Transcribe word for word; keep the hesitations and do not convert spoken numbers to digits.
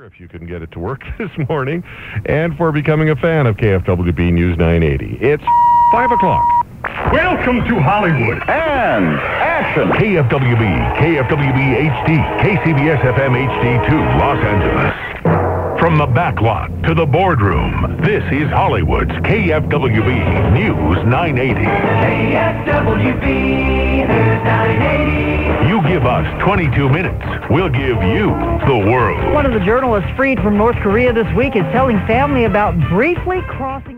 if you can get it to work this morning, and for becoming a fan of K F W B News nine eighty. It's five o'clock. Welcome to Hollywood. And action. K F W B, K F W B H D, K C B S F M H D two, Los Angeles. From the backlot to the boardroom, this is Hollywood's K F W B News nine eighty. K F W B News nine eighty. You give us twenty-two minutes, we'll give you the world. One of the journalists freed from North Korea this week is telling family about briefly crossing